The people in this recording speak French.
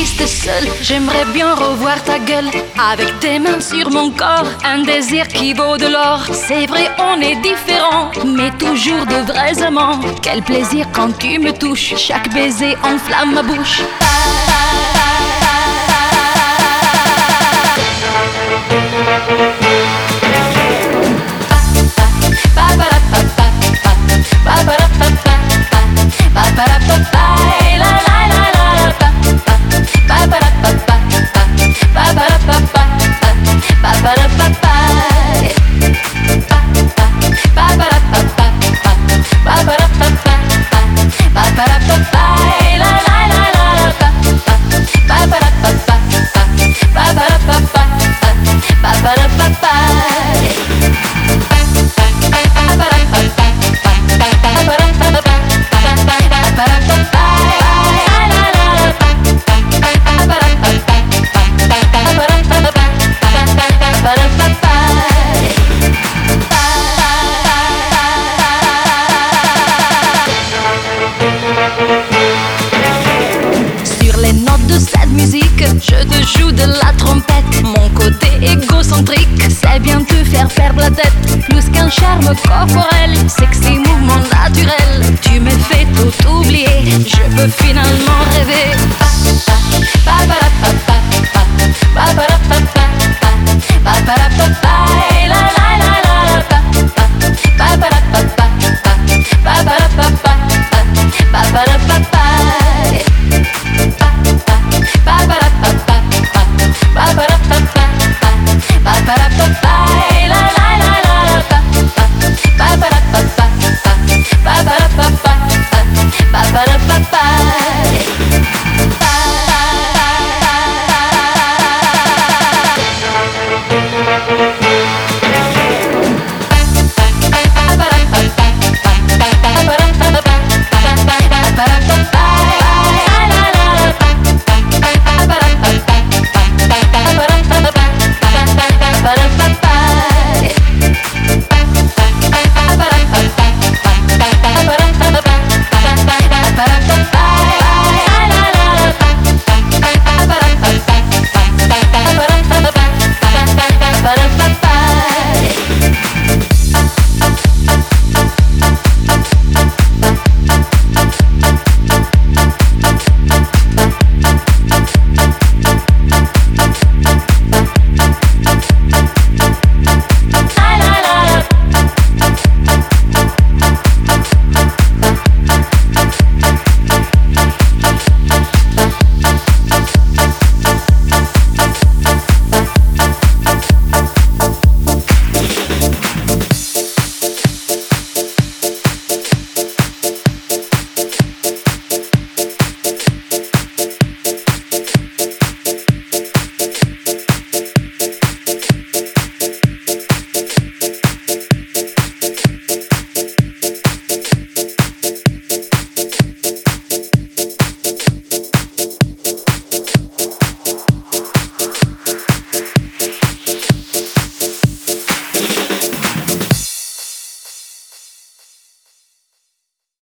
triste seul, j'aimerais bien revoir ta gueule. Avec tes mains sur mon corps, un désir qui vaut de l'or. C'est vrai, on est différents, mais toujours de vrais amants. Quel plaisir quand tu me touches, chaque baiser enflamme ma bouche. Cette musique, je te joue de la trompette. Mon côté égocentrique, c'est bien te faire perdre la tête. Plus qu'un charme corporel, sexy mouvement naturel. Tu me fais tout oublier, je peux finalement rêver.